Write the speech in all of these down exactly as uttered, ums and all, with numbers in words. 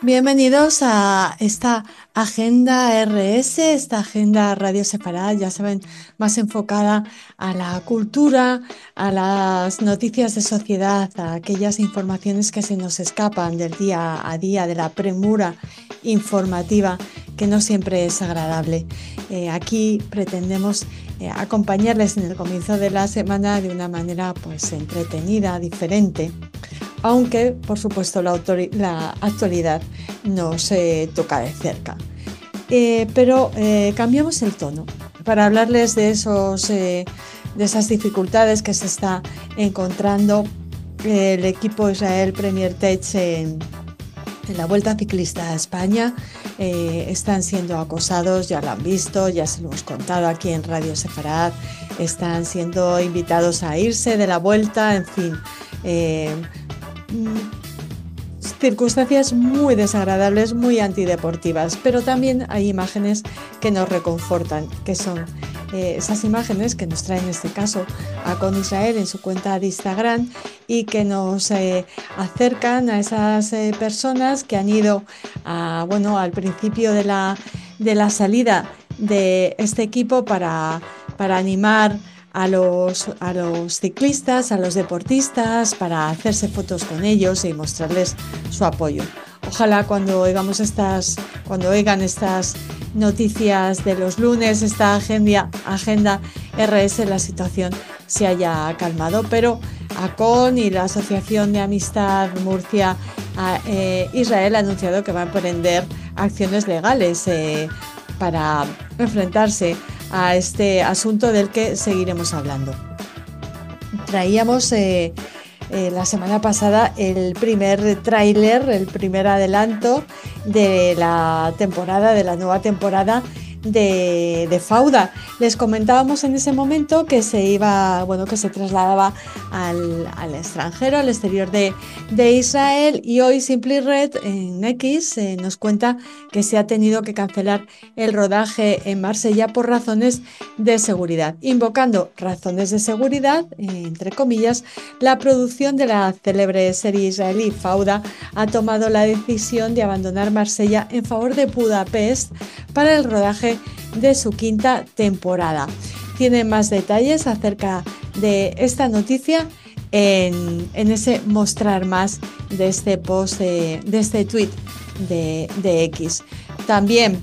Bienvenidos a esta agenda R S, esta agenda Radio Sefarad, ya saben, más enfocada a la cultura, a las noticias de sociedad, a aquellas informaciones que se nos escapan del día a día, de la premura informativa, que no siempre es agradable. Eh, aquí pretendemos eh, acompañarles en el comienzo de la semana de una manera pues entretenida, diferente, aunque por supuesto la, la actualidad nos eh, toca de cerca. Eh, pero eh, cambiamos el tono para hablarles de, esos, eh, de esas dificultades que se está encontrando eh, el equipo Israel Premier Tech en, en la Vuelta Ciclista a España. Eh, están siendo acosados, ya lo han visto, ya se lo hemos contado aquí en Radio Sefarad, están siendo invitados a irse de la Vuelta, en fin, eh, circunstancias muy desagradables, muy antideportivas, pero también hay imágenes que nos reconfortan, que son eh, esas imágenes que nos trae en este caso Acon Israel en su cuenta de Instagram y que nos eh, acercan a esas eh, personas que han ido a, bueno, al principio de la, de la salida de este equipo para, para animar A los, a los ciclistas, a los deportistas, para hacerse fotos con ellos y mostrarles su apoyo. Ojalá cuando oigamos estas, cuando oigan estas noticias de los lunes, esta agenda, agenda R S, la situación se haya calmado, pero Acon y la Asociación de Amistad Murcia eh, Israel ha anunciado que va a emprender acciones legales eh, para enfrentarse a este asunto del que seguiremos hablando. Traíamos eh, eh, la semana pasada el primer tráiler, el primer adelanto de la temporada, de la nueva temporada de, de Fauda. Les comentábamos en ese momento que se iba, bueno, que se trasladaba al, al extranjero, al exterior de, de Israel, y hoy Simply Red en X eh, nos cuenta que se ha tenido que cancelar el rodaje en Marsella por razones de seguridad. Invocando razones de seguridad, eh, entre comillas, la producción de la célebre serie israelí Fauda ha tomado la decisión de abandonar Marsella en favor de Budapest para el rodaje de su quinta temporada. Tiene más detalles acerca de esta noticia en, en ese mostrar más de este post, de, de este tweet de, de X. También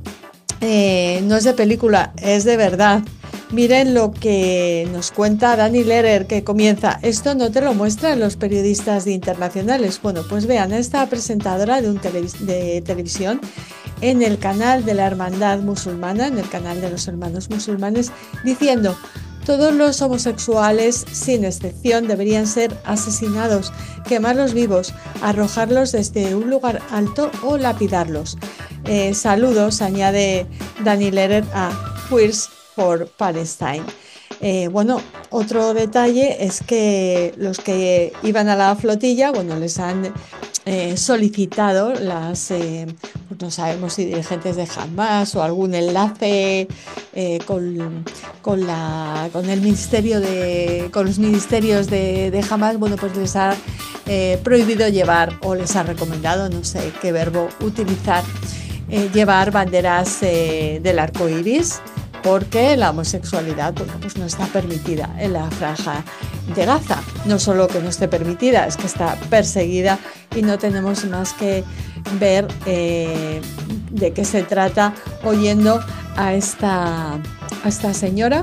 eh, no es de película, es de verdad. Miren lo que nos cuenta Dani Lehrer, que comienza: esto no te lo muestran los periodistas de internacionales. Bueno, pues vean, esta presentadora de, un televis de televisión en el canal de la Hermandad Musulmana, en el canal de los hermanos musulmanes, diciendo: todos los homosexuales, sin excepción, deberían ser asesinados, quemarlos vivos, arrojarlos desde un lugar alto o lapidarlos. Eh, saludos, añade Dani Lehrer, a Queers for Palestine. Eh, bueno, otro detalle es que los que iban a la flotilla, bueno, les han eh, solicitado las, eh, pues no sabemos si dirigentes de Hamas o algún enlace eh, con, con, la, con el ministerio de, con los ministerios de, de Hamas, bueno, pues les ha eh, prohibido llevar, o les ha recomendado, no sé qué verbo utilizar, eh, llevar banderas eh, del arco iris, porque la homosexualidad, bueno, pues no está permitida en la franja de Gaza. No solo que no esté permitida, es que está perseguida, y no tenemos más que ver eh, de qué se trata oyendo a esta, a esta señora,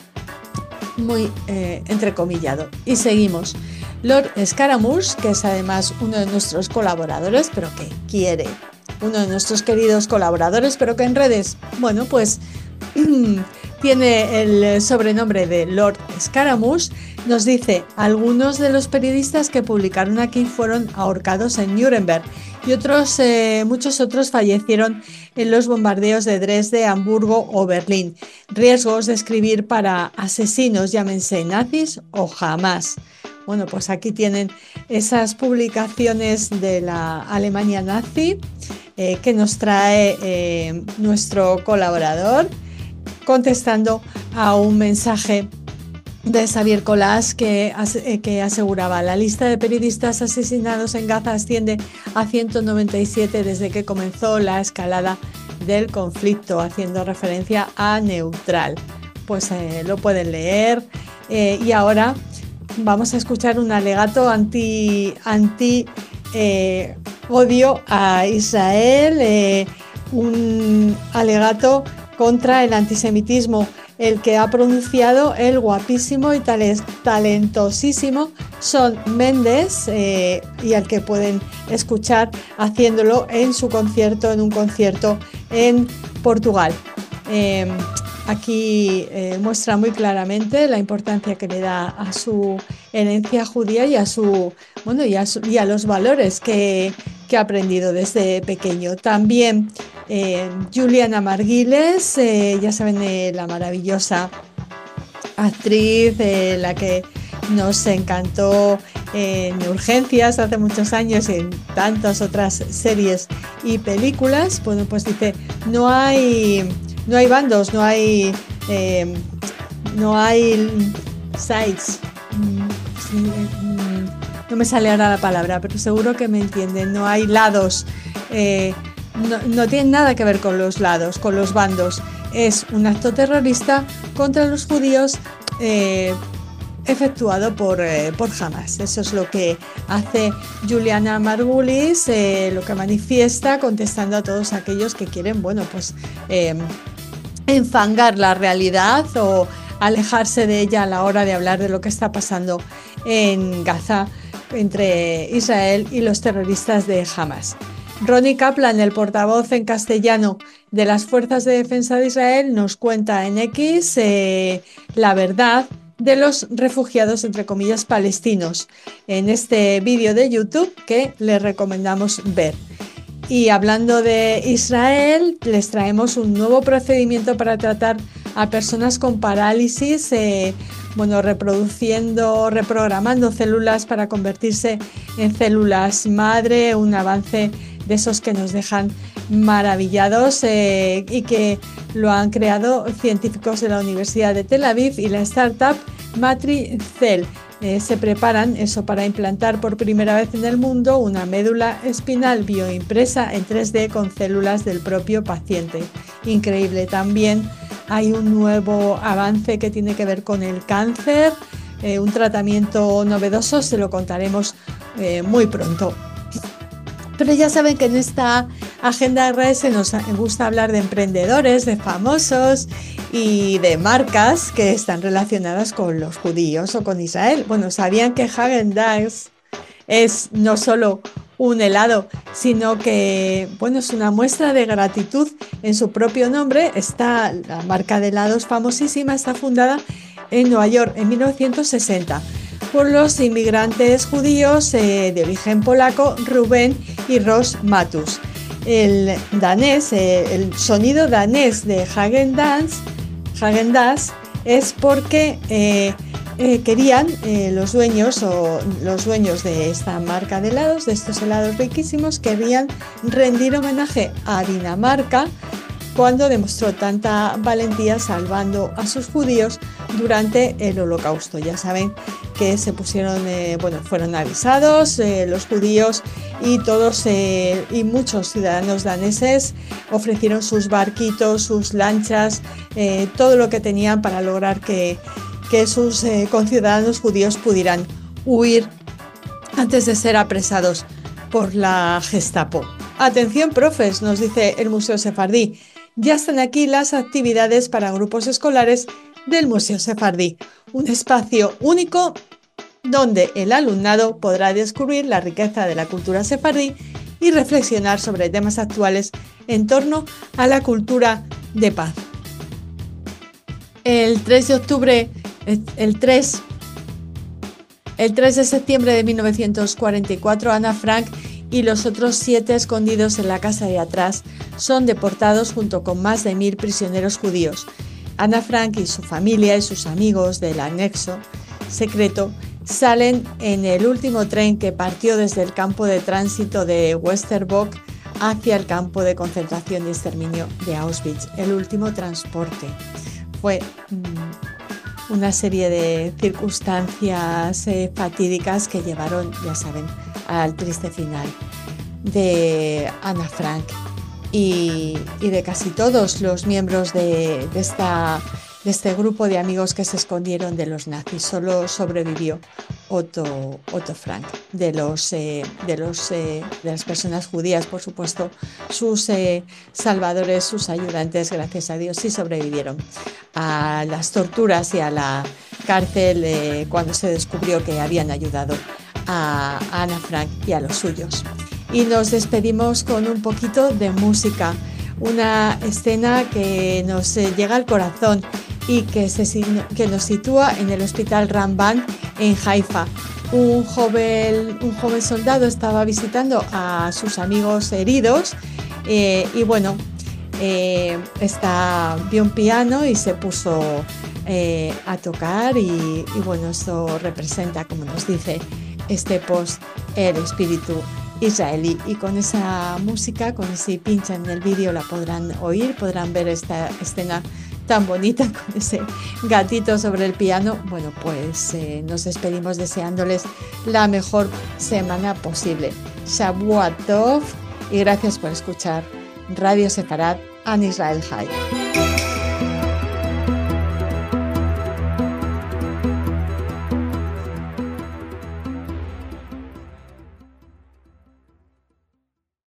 muy eh, entrecomillado. Y seguimos. Lord Scaramouche, que es además uno de nuestros colaboradores, pero que quiere, uno de nuestros queridos colaboradores, pero que en redes, bueno, pues tiene el sobrenombre de Lord Scaramouche, nos dice: algunos de los periodistas que publicaron aquí fueron ahorcados en Nuremberg y otros, eh, muchos otros fallecieron en los bombardeos de Dresde, Hamburgo o Berlín. Riesgos de escribir para asesinos, llámense nazis o Hamas. Bueno, pues aquí tienen esas publicaciones de la Alemania nazi eh, que nos trae eh, nuestro colaborador, contestando a un mensaje de Xavier Colás, que, que aseguraba: la lista de periodistas asesinados en Gaza asciende a ciento noventa y siete desde que comenzó la escalada del conflicto, haciendo referencia a Neutral. Pues eh, lo pueden leer. Eh, y ahora vamos a escuchar un alegato anti, anti eh, odio a Israel, eh, un alegato contra el antisemitismo, el que ha pronunciado el guapísimo y talentosísimo Shawn Mendes, eh, y al que pueden escuchar haciéndolo en su concierto, en un concierto en Portugal. Eh, aquí eh, muestra muy claramente la importancia que le da a su herencia judía y a su, bueno, y a, su, y a los valores que, que ha aprendido desde pequeño. También eh, Juliana Marguiles, eh, ya saben, eh, la maravillosa actriz, eh, la que nos encantó en Urgencias hace muchos años y en tantas otras series y películas. Bueno, pues dice: no hay, no hay bandos, no hay, eh, no hay sides. No me sale ahora la palabra, pero seguro que me entienden. No hay lados. Eh, no, no tiene nada que ver con los lados, con los bandos. Es un acto terrorista contra los judíos eh, efectuado por, eh, por Hamas. Eso es lo que hace Juliana Margulies, eh, lo que manifiesta, contestando a todos aquellos que quieren, bueno, pues eh, enfangar la realidad o alejarse de ella a la hora de hablar de lo que está pasando en Gaza entre Israel y los terroristas de Hamas. Ronnie Kaplan, el portavoz en castellano de las Fuerzas de Defensa de Israel, nos cuenta en X eh, la verdad de los refugiados, entre comillas, palestinos, en este vídeo de YouTube que les recomendamos ver. Y hablando de Israel, les traemos un nuevo procedimiento para tratar a personas con parálisis, eh, bueno, reproduciendo, reprogramando células para convertirse en células madre, un avance de esos que nos dejan maravillados, eh, y que lo han creado científicos de la Universidad de Tel Aviv y la startup Matricell. Eh, se preparan eso para implantar por primera vez en el mundo una médula espinal bioimpresa en tres D con células del propio paciente. Increíble. También hay un nuevo avance que tiene que ver con el cáncer, eh, un tratamiento novedoso, se lo contaremos eh, muy pronto. Pero ya saben que en esta agenda R S nos gusta hablar de emprendedores, de famosos y de marcas que están relacionadas con los judíos o con Israel. Bueno, ¿sabían que Häagen-Dazs es no solo un helado, sino que, bueno, es una muestra de gratitud en su propio nombre? Está, la marca de helados famosísima está fundada en Nueva York en mil novecientos sesenta. Por los inmigrantes judíos eh, de origen polaco Rubén y Ross Matus. El danés, eh, el sonido danés de Häagen-Dazs, Häagen-Dazs es porque eh, eh, querían eh, los dueños o los dueños de esta marca de helados, de estos helados riquísimos, querían rendir homenaje a Dinamarca cuando demostró tanta valentía salvando a sus judíos durante el Holocausto. Ya saben que se pusieron, eh, bueno, fueron avisados eh, los judíos y todos eh, y muchos ciudadanos daneses ofrecieron sus barquitos, sus lanchas, eh, todo lo que tenían para lograr que, que sus eh, conciudadanos judíos pudieran huir antes de ser apresados por la Gestapo. Atención, profes, nos dice el Museo Sefardí. Ya están aquí las actividades para grupos escolares del Museo Sefardí, un espacio único donde el alumnado podrá descubrir la riqueza de la cultura sefardí y reflexionar sobre temas actuales en torno a la cultura de paz. El tres de octubre, el tres, el tres de septiembre de mil novecientos cuarenta y cuatro, Ana Frank y los otros siete escondidos en la casa de atrás son deportados junto con más de mil prisioneros judíos. Ana Frank y su familia y sus amigos del anexo secreto salen en el último tren que partió desde el campo de tránsito de Westerbork hacia el campo de concentración y exterminio de Auschwitz. El último transporte. Fue mmm, una serie de circunstancias eh, fatídicas que llevaron, ya saben, al triste final de Ana Frank y, y de casi todos los miembros de, de, esta, de este grupo de amigos que se escondieron de los nazis. Solo sobrevivió Otto, Otto Frank. De, los, eh, de, los, eh, de las personas judías, por supuesto, sus eh, salvadores, sus ayudantes, gracias a Dios, sí sobrevivieron a las torturas y a la cárcel eh, cuando se descubrió que habían ayudado a, a Ana Frank y a los suyos. Y nos despedimos con un poquito de música, una escena que nos eh, llega al corazón y que, se, que nos sitúa en el hospital Rambam en Haifa. Un joven, un joven soldado estaba visitando a sus amigos heridos eh, y bueno, eh, está, vio un piano y se puso eh, a tocar y, y bueno, esto representa, como nos dice este post, el espíritu israelí. Y con esa música, con ese pincha en el vídeo la podrán oír, podrán ver esta escena tan bonita con ese gatito sobre el piano. Bueno, pues eh, nos despedimos deseándoles la mejor semana posible. Shavua Tov y gracias por escuchar Radio Sefarad Am Israel Chai.